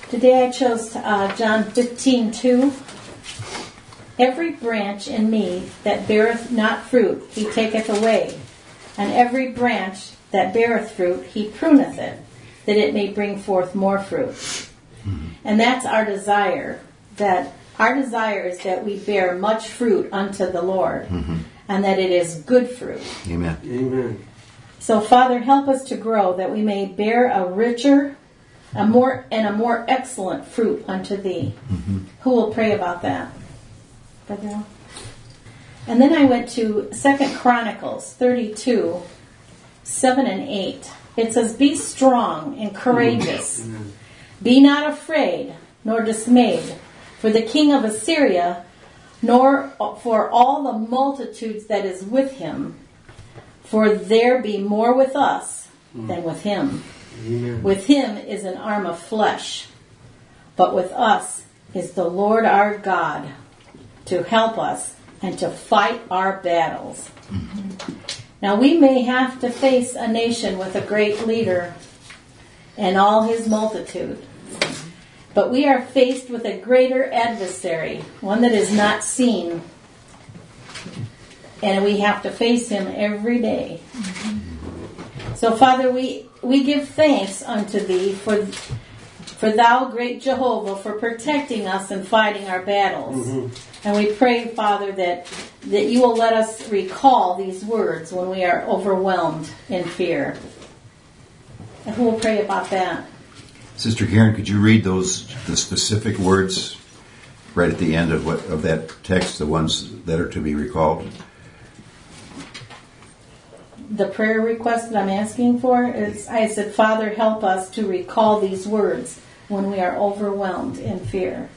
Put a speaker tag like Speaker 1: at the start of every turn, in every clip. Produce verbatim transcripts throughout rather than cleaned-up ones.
Speaker 1: Today I chose uh, John fifteen two. Every branch in me that beareth not fruit, he taketh away. And every branch that beareth fruit, he pruneth it, that it may bring forth more fruit. Mm-hmm. And that's our desire. That our desire is that we bear much fruit unto the Lord, mm-hmm. and that it is good fruit.
Speaker 2: Amen.
Speaker 3: Amen.
Speaker 1: So, Father, help us to grow, that we may bear a richer, a more and a more excellent fruit unto Thee. Mm-hmm. Who will pray about that? Brother? And then I went to Second Chronicles thirty-two, seven and eight. It says, "Be strong and courageous. Mm-hmm. Be not afraid, nor dismayed, for the king of Assyria, nor for all the multitudes that is with him. For there be more with us than with him. Amen. With him is an arm of flesh, but with us is the Lord our God to help us and to fight our battles." Mm-hmm. Now we may have to face a nation with a great leader and all his multitude, but we are faced with a greater adversary, one that is not seen, and we have to face him every day. Mm-hmm. So, Father, we, we give thanks unto Thee for for Thou, great Jehovah, for protecting us and fighting our battles. Mm-hmm. And we pray, Father, that, that You will let us recall these words when we are overwhelmed in fear. And who will pray about that?
Speaker 2: Sister Karen, could you read those the specific words right at the end of what of that text, the ones that are to be recalled?
Speaker 1: The prayer request that I'm asking for is, I said, Father, help us to recall these words when we are overwhelmed in fear.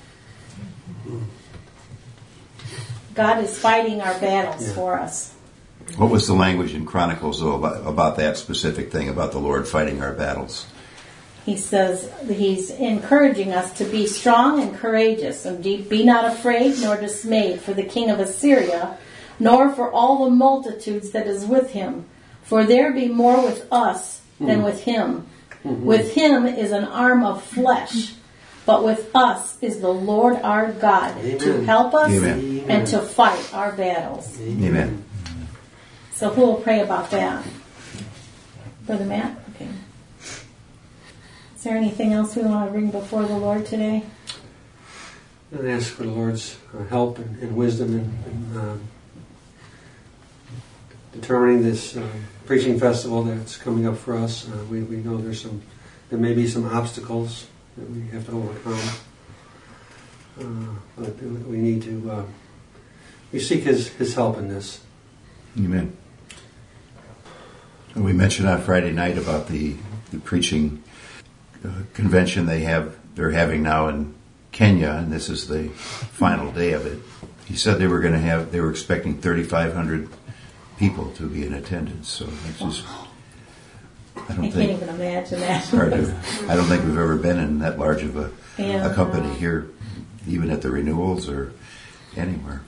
Speaker 1: God is fighting our battles yeah. for us.
Speaker 2: What was the language in Chronicles, though, about, about that specific thing, about the Lord fighting our battles?
Speaker 1: He says He's encouraging us to be strong and courageous, and be not afraid nor dismayed for the king of Assyria, nor for all the multitudes that is with him. For there be more with us than mm. with him. Mm-hmm. With him is an arm of flesh, but with us is the Lord our God. Amen. To help us Amen. And to fight our battles.
Speaker 2: Amen. Amen.
Speaker 1: So who will pray about that? Brother Matt? Okay. Is there anything else we want to bring before the Lord today?
Speaker 3: And ask for the Lord's help and, and wisdom in, in uh, determining this uh, preaching festival that's coming up for us. Uh, we, we know there's some, there may be some obstacles that we have to overcome. Uh, but we need to, uh, we seek His, His help in this.
Speaker 2: Amen. We mentioned on Friday night about the, the preaching uh, convention they have, they're having now in Kenya, and this is the final day of it. He said they were going to have, they were expecting thirty-five hundred people to be in attendance. So it's just, I don't
Speaker 1: I
Speaker 2: think,
Speaker 1: can't even imagine that.
Speaker 2: Hard to, I don't think we've ever been in that large of a,
Speaker 1: yeah.
Speaker 2: a company here, even at the renewals or anywhere.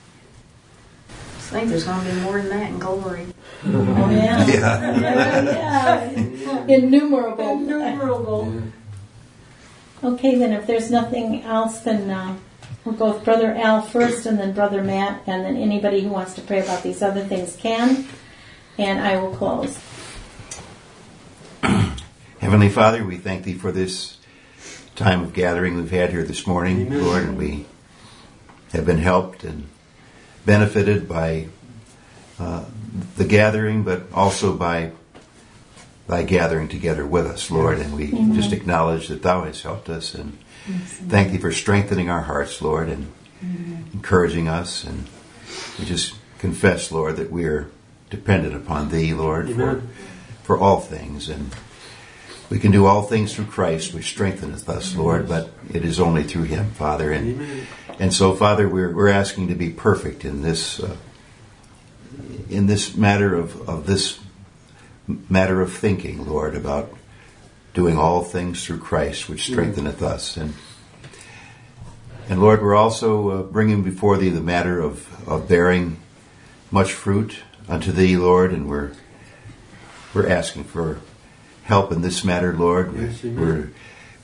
Speaker 4: I think there's going to be more than that in glory.
Speaker 1: Oh, yeah.
Speaker 2: Yeah.
Speaker 1: yeah. yeah. Innumerable.
Speaker 4: Innumerable.
Speaker 1: Okay, then if there's nothing else, then uh, we'll go with Brother Al first, and then Brother Matt, and then anybody who wants to pray about these other things can, and I will close.
Speaker 2: Heavenly Father, we thank Thee for this time of gathering we've had here this morning, Amen. Lord, and we have been helped and benefited by uh, the gathering, but also by Thy gathering together with us, Lord, and we Amen. Just acknowledge that Thou hast helped us, and yes, thank Thee for strengthening our hearts, Lord, and Amen. Encouraging us, and we just confess, Lord, that we are dependent upon Thee, Lord, for, for all things, and we can do all things through Christ, which strengtheneth us, Lord, but it is only through Him, Father, and Amen. And so, Father, we're we're asking to be perfect in this uh, in this matter of, of this matter of thinking, Lord, about doing all things through Christ, which strengtheneth us. And and Lord, we're also uh, bringing before Thee the matter of, of bearing much fruit unto Thee, Lord, and we're we're asking for help in this matter, Lord.
Speaker 3: Yes,
Speaker 2: we're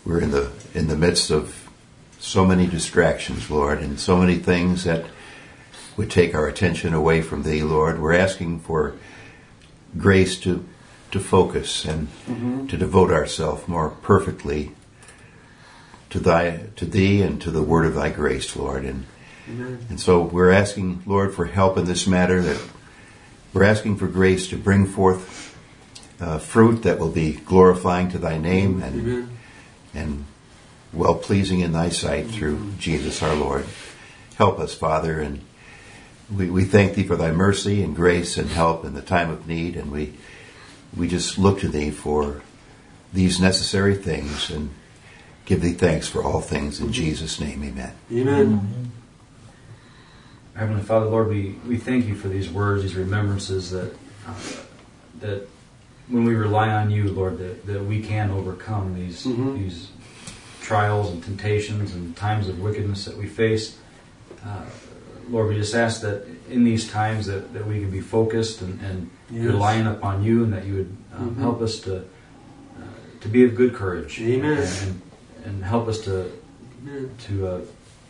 Speaker 2: we're in the in the midst of so many distractions, Lord, and so many things that would take our attention away from Thee, Lord. We're asking for grace to to focus and mm-hmm. to devote ourselves more perfectly to Thy to Thee and to the word of Thy grace, Lord. And Amen. And so we're asking, Lord, for help in this matter. That we're asking for grace to bring forth uh, fruit that will be glorifying to Thy name and Amen. and well pleasing in Thy sight through Amen. Jesus our Lord. Help us, Father, and we, we thank Thee for Thy mercy and grace and help in the time of need, and we we just look to Thee for these necessary things and give Thee thanks for all things in Jesus' name. Amen.
Speaker 3: Amen.
Speaker 5: Heavenly Father, Lord, we, we thank You for these words, these remembrances that uh, that when we rely on You, Lord, that, that we can overcome these mm-hmm. these trials and temptations and times of wickedness that we face. Uh, Lord, we just ask that in these times that, that we can be focused and, and yes. relying upon You, and that You would um, mm-hmm. help us to uh, to be of good courage.
Speaker 3: Amen.
Speaker 5: And, and help us to to uh,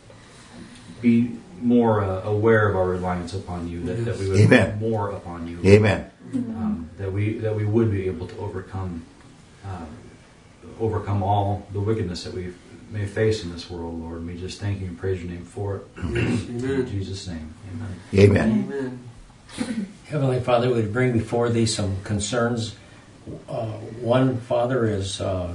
Speaker 5: be more uh, aware of our reliance upon You, that, that we would
Speaker 2: Amen.
Speaker 5: be more upon You.
Speaker 2: Amen.
Speaker 5: Um, that we that we would be able to overcome uh, overcome all the wickedness that we may face in this world, Lord. And we just thank You and praise Your name for it.
Speaker 3: Amen.
Speaker 5: In Jesus' name, Amen.
Speaker 2: Amen.
Speaker 3: Amen.
Speaker 6: Heavenly Father, we bring before Thee some concerns. Uh, one, Father, is uh,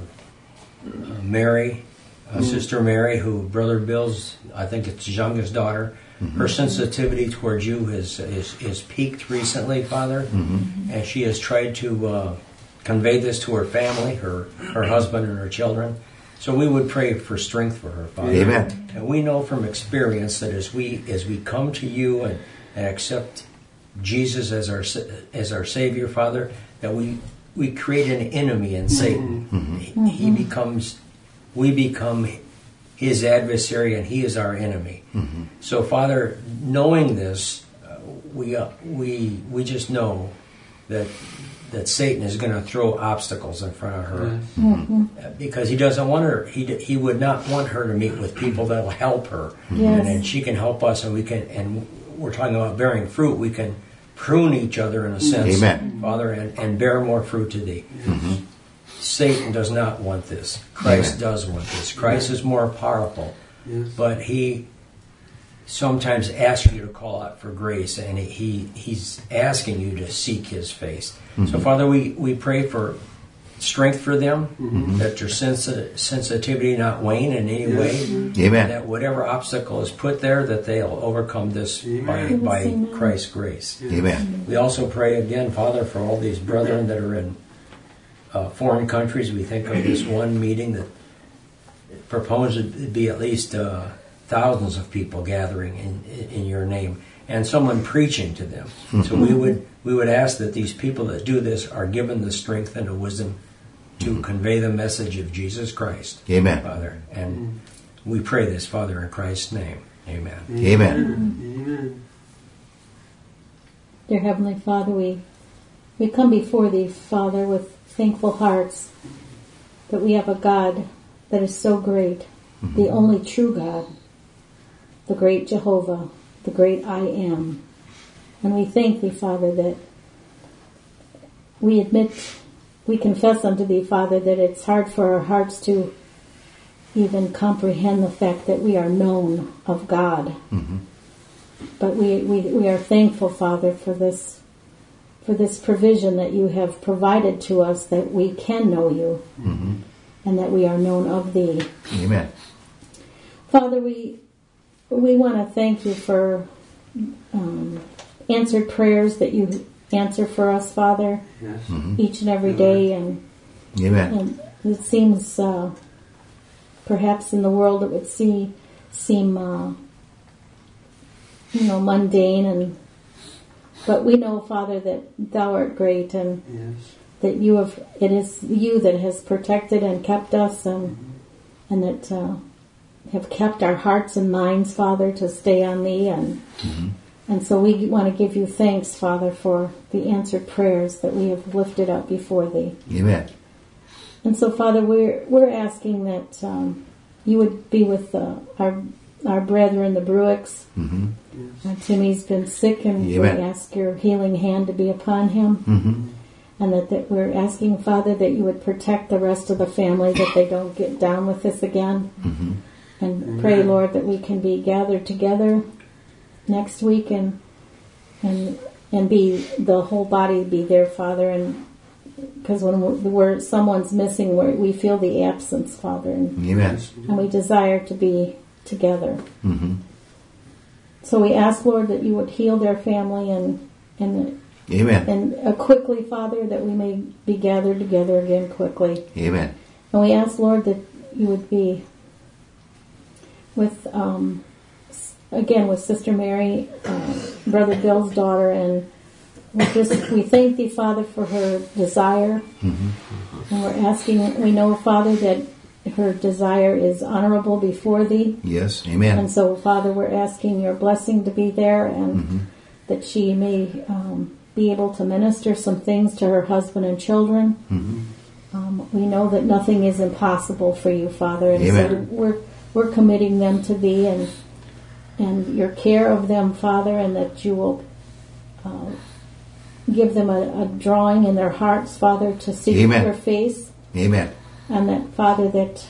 Speaker 6: Mary, uh, mm. Sister Mary, who Brother Bill's, I think it's his youngest daughter. Mm-hmm. Her sensitivity towards You has is, is peaked recently, Father, mm-hmm. and she has tried to uh, convey this to her family, her her husband and her children. So we would pray for strength for her, Father.
Speaker 2: Amen.
Speaker 6: And we know from experience that as we as we come to You and, and accept Jesus as our as our Savior, Father, that we we create an enemy in Satan. Mm-hmm. He, he becomes, we become his adversary, and he is our enemy. Mm-hmm. So, Father, knowing this, uh, we uh, we we just know that that Satan is going to throw obstacles in front of her, mm-hmm. because he doesn't want her. He he would not want her to meet with people that will help her,
Speaker 1: yes.
Speaker 6: and, and she can help us, and we can. And we're talking about bearing fruit. We can prune each other in a sense,
Speaker 2: Amen.
Speaker 6: Father, and, and bear more fruit to Thee.
Speaker 2: Mm-hmm.
Speaker 6: Satan does not want this. Christ
Speaker 2: Amen.
Speaker 6: does want this. Christ is more powerful,
Speaker 3: yes.
Speaker 6: but He sometimes asks you to call out for grace, and he He's asking you to seek His face. Mm-hmm. So, Father, we, we pray for strength for them, mm-hmm. that their sensi- sensitivity not wane in any
Speaker 3: yes.
Speaker 6: way,
Speaker 2: Amen.
Speaker 6: that whatever obstacle is put there, that they'll overcome this
Speaker 3: Amen.
Speaker 6: by, by Christ's grace.
Speaker 2: Amen.
Speaker 6: We also pray again, Father, for all these brethren that are in uh, foreign countries. We think of this one meeting that proposed to be at least uh, thousands of people gathering in, in Your name, and someone preaching to them. Mm-hmm. So we would we would ask that these people that do this are given the strength and the wisdom to mm-hmm. convey the message of Jesus Christ.
Speaker 2: Amen.
Speaker 6: Father. And mm-hmm. we pray this, Father, in Christ's name. Amen.
Speaker 2: Amen.
Speaker 3: Amen.
Speaker 1: Dear Heavenly Father, we we come before Thee, Father, with thankful hearts that we have a God that is so great, mm-hmm. the only true God, the great Jehovah, the great I Am. And we thank Thee, Father, that we admit, we confess unto Thee, Father, that it's hard for our hearts to even comprehend the fact that we are known of God. Mm-hmm. But we, we, we are thankful, Father, for this for this provision that You have provided to us, that we can know You, mm-hmm. and that we are known of Thee.
Speaker 2: Amen.
Speaker 1: Father, we we want to thank You for um, answered prayers that You answer for us, Father,
Speaker 3: yes.
Speaker 2: mm-hmm.
Speaker 1: each and every day. And,
Speaker 2: Amen.
Speaker 1: and it seems uh, perhaps in the world it would see, seem uh, you know, mundane, and but we know, Father, that Thou art great, and
Speaker 3: yes.
Speaker 1: that You have it is You that has protected and kept us, and mm-hmm. and that uh, have kept our hearts and minds, Father, to stay on Thee, and mm-hmm. and so we want to give You thanks, Father, for the answered prayers that we have lifted up before Thee.
Speaker 2: Amen.
Speaker 1: And so, Father, we're we're asking that um, you would be with uh, our our brethren, the Bruicks.
Speaker 2: Mm-hmm.
Speaker 1: Uh, Timmy's been sick, and
Speaker 2: Amen.
Speaker 1: we ask your healing hand to be upon him.
Speaker 2: Mm-hmm.
Speaker 1: And that, that we're asking, Father, that you would protect the rest of the family, that they don't get down with this again.
Speaker 2: Mm-hmm.
Speaker 1: And
Speaker 3: Amen.
Speaker 1: pray, Lord, that we can be gathered together next week and and and be the whole body be there, Father. And because when we're, we're someone's missing, we're, we feel the absence, Father, and,
Speaker 2: Amen.
Speaker 1: and we desire to be together.
Speaker 2: Mm-hmm.
Speaker 1: So we ask, Lord, that you would heal their family and and
Speaker 2: Amen.
Speaker 1: and uh, quickly, Father, that we may be gathered together again quickly.
Speaker 2: Amen.
Speaker 1: And we ask, Lord, that you would be with, um, s- again, with Sister Mary, uh, Brother Bill's daughter, and we just we thank thee, Father, for her desire.
Speaker 2: Mm-hmm.
Speaker 1: And we're asking, we know, Father, that her desire is honorable before thee.
Speaker 2: Yes. Amen.
Speaker 1: And so, Father, we're asking your blessing to be there, and
Speaker 2: Mm-hmm.
Speaker 1: that she may um, be able to minister some things to her husband and children.
Speaker 2: Mm-hmm.
Speaker 1: Um, we know that nothing is impossible for you, Father, and
Speaker 2: Amen.
Speaker 1: so we're we're committing them to thee and and your care of them, Father, and that you will uh, give them a, a drawing in their hearts, Father, to seek
Speaker 2: Amen.
Speaker 1: your face,
Speaker 2: Amen.
Speaker 1: and that, Father, that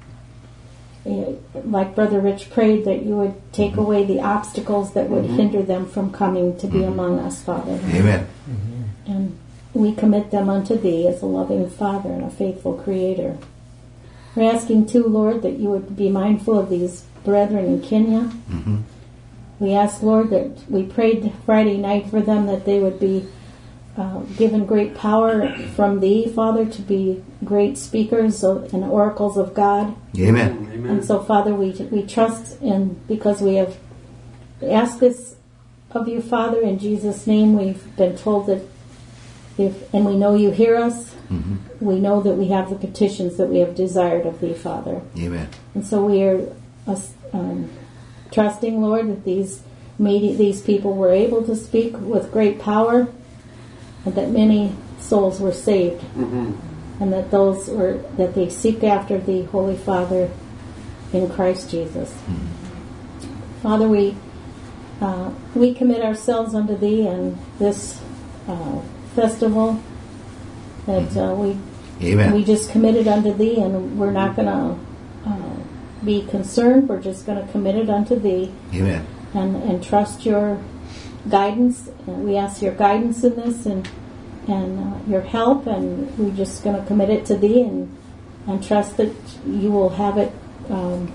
Speaker 1: uh, like Brother Rich prayed, that you would take away the obstacles that would hinder them from coming to be among us, Father.
Speaker 2: Amen.
Speaker 1: And we commit them unto thee as a loving Father and a faithful Creator. We're asking too, Lord, that you would be mindful of these brethren in Kenya.
Speaker 2: Mm-hmm.
Speaker 1: We ask, Lord, that we prayed Friday night for them, that they would be uh, given great power from thee, Father, to be great speakers of, and oracles of God.
Speaker 2: Amen.
Speaker 3: Amen.
Speaker 1: And so, Father, we we trust in, because we have asked this of you, Father, in Jesus' name. We've been told that if, and we know you hear us,
Speaker 2: Mm-hmm.
Speaker 1: we know that we have the petitions that we have desired of thee, Father.
Speaker 2: Amen.
Speaker 1: And so we are uh, um, trusting, Lord, that these medi- these people were able to speak with great power, and that many souls were saved,
Speaker 3: Mm-hmm.
Speaker 1: and that those were that they seek after thee, Holy Father, in Christ Jesus. Father, we uh, we commit ourselves unto thee and this uh, festival that uh, we
Speaker 2: Amen.
Speaker 1: we just committed unto thee, and we're not going to uh, be concerned. We're just going to commit it unto thee
Speaker 2: Amen.
Speaker 1: and, and trust your guidance. And we ask your guidance in this and and uh, your help, and we're just going to commit it to thee and and trust that you will have it. Um,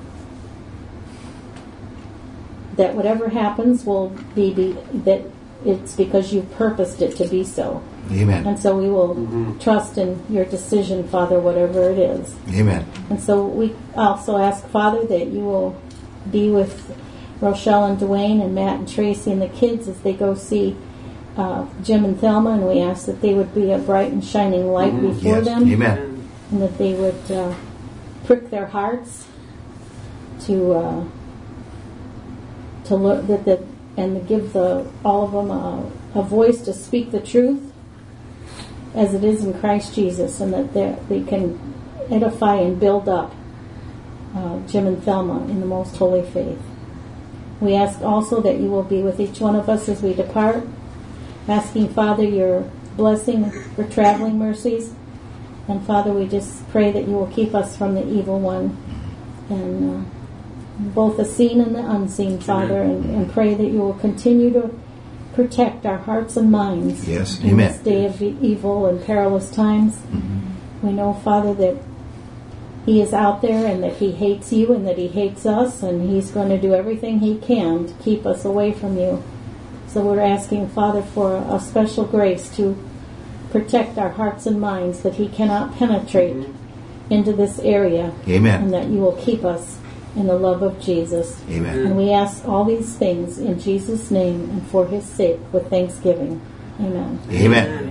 Speaker 1: that whatever happens will be, be that it's because you purposed it to be so.
Speaker 2: Amen.
Speaker 1: And so we will
Speaker 3: Mhm.
Speaker 1: trust in your decision, Father, whatever it is.
Speaker 2: Amen.
Speaker 1: And so we also ask, Father, that you will be with Rochelle and Dwayne and Matt and Tracy and the kids as they go see uh, Jim and Thelma, and we ask that they would be a bright and shining light
Speaker 3: Mhm.
Speaker 1: before
Speaker 2: Yes.
Speaker 1: them,
Speaker 2: Amen.
Speaker 1: and that they would uh, prick their hearts to uh, to look that the and to give the all of them a, a voice to speak the truth as it is in Christ Jesus, and that they they can edify and build up uh, Jim and Thelma in the most holy faith. We ask also that you will be with each one of us as we depart, asking, Father, your blessing for traveling mercies. And Father, we just pray that you will keep us from the evil one, and uh, both the seen and the unseen, Father, and, and pray that you will continue to protect our hearts and minds
Speaker 2: Yes.
Speaker 1: in
Speaker 2: Amen.
Speaker 1: this day of e- evil and perilous times. We know, Father, that he is out there and that he hates you and that he hates us, and he's going to do everything he can to keep us away from you. So we're asking, Father, for a special grace to protect our hearts and minds, that he cannot penetrate into this area, and
Speaker 2: Amen.
Speaker 1: that you will keep us in the love of Jesus.
Speaker 2: Amen.
Speaker 1: And we ask all these things in Jesus' name and for his sake with thanksgiving. Amen.
Speaker 2: Amen.